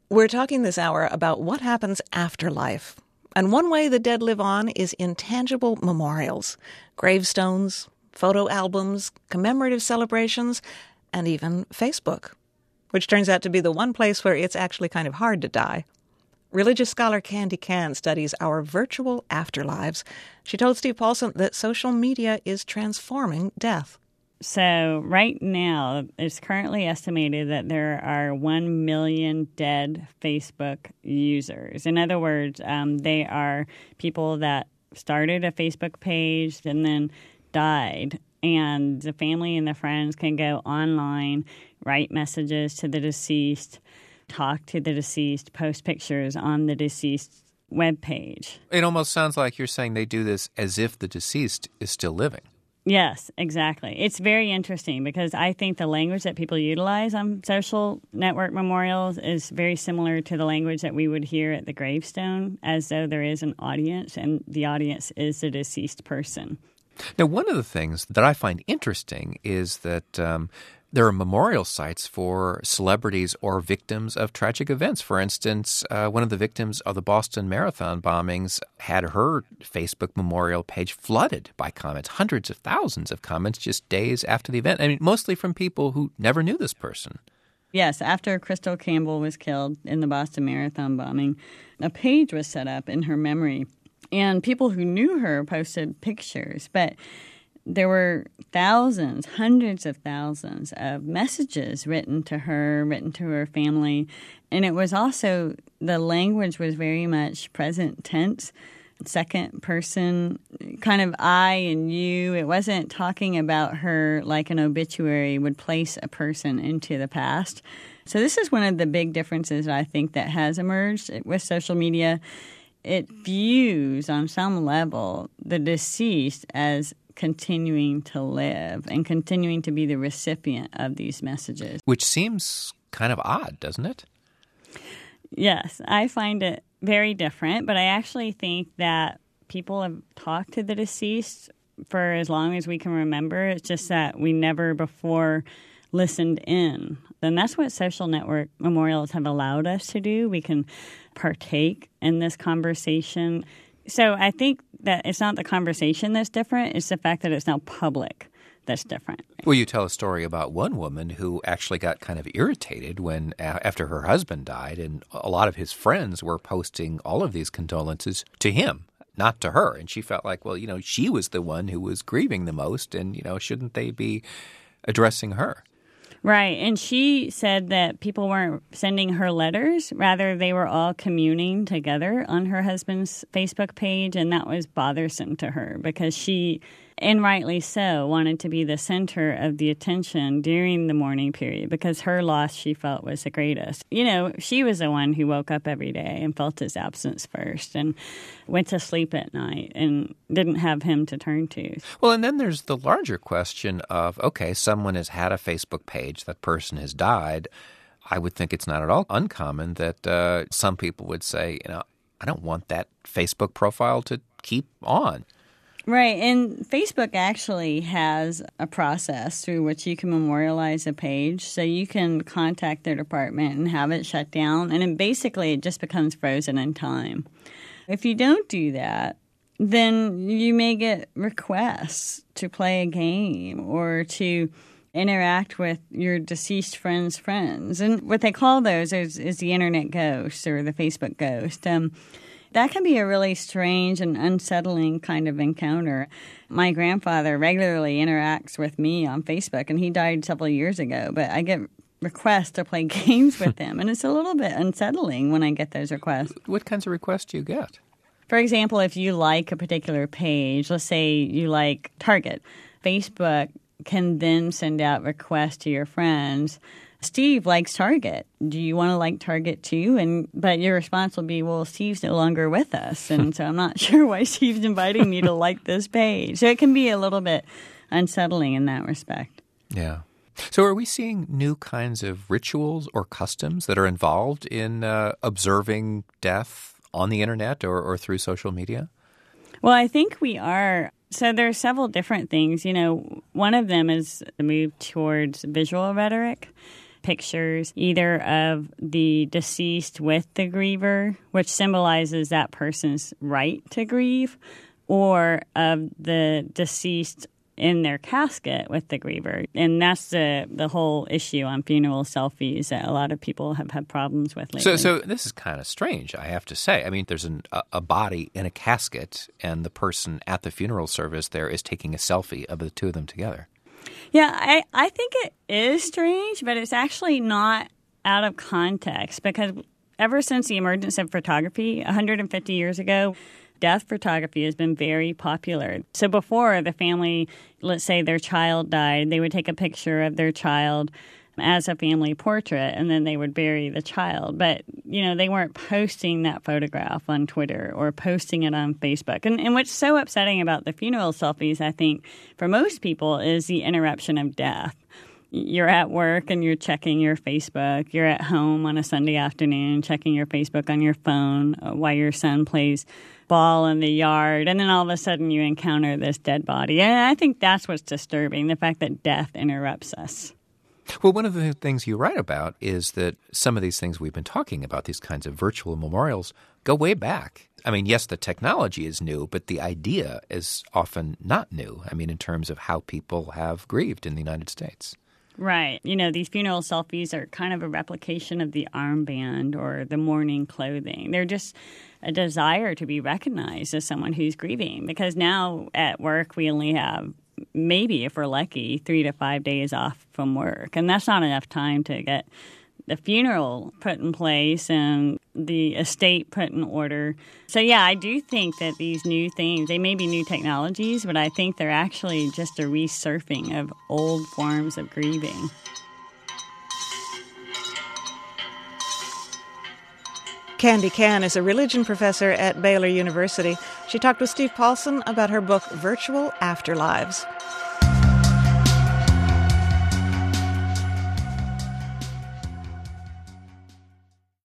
We're talking this hour about what happens after life. And one way the dead live on is in tangible memorials, gravestones, photo albums, commemorative celebrations, and even Facebook, which turns out to be the one place where it's actually kind of hard to die. Religious scholar Candy Can studies our virtual afterlives. She told Steve Paulson that social media is transforming death. So right now, it's currently estimated that there are 1 million dead Facebook users. In other words, they are people that started a Facebook page and then died. And the family and the friends can go online, write messages to the deceased, talk to the deceased, post pictures on the deceased's webpage. It almost sounds like you're saying they do this as if the deceased is still living. Yes, exactly. It's very interesting because I think the language that people utilize on social network memorials is very similar to the language that we would hear at the gravestone, as though there is an audience and the audience is the deceased person. Now, one of the things that I find interesting is that there are memorial sites for celebrities or victims of tragic events. For instance, one of the victims of the Boston Marathon bombings had her Facebook memorial page flooded by comments, hundreds of thousands of comments just days after the event. I mean, mostly from people who never knew this person. Yes, after Crystal Campbell was killed in the Boston Marathon bombing, a page was set up in her memory. And people who knew her posted pictures, but there were thousands, hundreds of thousands of messages written to her family. And it was also, the language was very much present tense, second person, kind of I and you. It wasn't talking about her like an obituary would place a person into the past. So this is one of the big differences I think that has emerged with social media. It views, on some level, the deceased as continuing to live and continuing to be the recipient of these messages. Which seems kind of odd, doesn't it? Yes, I find it very different, but I actually think that people have talked to the deceased for as long as we can remember. It's just that we never before listened in. And that's what social network memorials have allowed us to do. We can partake in this conversation. So I think that it's not the conversation that's different. It's the fact that it's now public that's different. Well, you tell a story about one woman who actually got kind of irritated when, after her husband died, and a lot of his friends were posting all of these condolences to him, not to her. And she felt like, well, she was the one who was grieving the most, and, shouldn't they be addressing her? Right. And she said that people weren't sending her letters. Rather, they were all communing together on her husband's Facebook page. And that was bothersome to her because she, and rightly so, wanted to be the center of the attention during the mourning period because her loss, she felt, was the greatest. She was the one who woke up every day and felt his absence first and went to sleep at night and didn't have him to turn to. Well, and then there's the larger question of, okay, someone has had a Facebook page, that person has died. I would think it's not at all uncommon that some people would say, I don't want that Facebook profile to keep on. Right, and Facebook actually has a process through which you can memorialize a page. So you can contact their department and have it shut down, and then basically it just becomes frozen in time. If you don't do that, then you may get requests to play a game or to interact with your deceased friend's friends. And what they call those is the internet ghost or the Facebook ghost. That can be a really strange and unsettling kind of encounter. My grandfather regularly interacts with me on Facebook, and he died several years ago, but I get requests to play games with him, and it's a little bit unsettling when I get those requests. What kinds of requests do you get? For example, if you like a particular page, let's say you like Target, Facebook can then send out requests to your friends. Steve likes Target. Do you want to like Target too? But your response will be, well, Steve's no longer with us, and so I'm not sure why Steve's inviting me to like this page. So it can be a little bit unsettling in that respect. Yeah. So are we seeing new kinds of rituals or customs that are involved in observing death on the internet or through social media? Well, I think we are. So there are several different things. One of them is the move towards visual rhetoric. pictures either of the deceased with the griever, which symbolizes that person's right to grieve, or of the deceased in their casket with the griever. And that's the whole issue on funeral selfies that a lot of people have had problems with lately. So this is kind of strange, I have to say. I mean, there's a body in a casket, and the person at the funeral service there is taking a selfie of the two of them together. Yeah, I think it is strange, but it's actually not out of context, because ever since the emergence of photography 150 years ago, death photography has been very popular. So before, the family, let's say their child died, they would take a picture of their child as a family portrait, and then they would bury the child. But, they weren't posting that photograph on Twitter or posting it on Facebook. And what's so upsetting about the funeral selfies, I think, for most people, is the interruption of death. You're at work and you're checking your Facebook. You're at home on a Sunday afternoon checking your Facebook on your phone while your son plays ball in the yard. And then all of a sudden you encounter this dead body. And I think that's what's disturbing, the fact that death interrupts us. Well, one of the things you write about is that some of these things we've been talking about, these kinds of virtual memorials, go way back. I mean, yes, the technology is new, but the idea is often not new. I mean, in terms of how people have grieved in the United States. Right. These funeral selfies are kind of a replication of the armband or the mourning clothing. They're just a desire to be recognized as someone who's grieving, because now at work we only have, maybe if we're lucky, 3 to 5 days off from work. And that's not enough time to get the funeral put in place and the estate put in order. So, yeah, I do think that these new things, they may be new technologies, but I think they're actually just a resurfing of old forms of grieving. Candy Can is a religion professor at Baylor University. She talked with Steve Paulson about her book, Virtual Afterlives.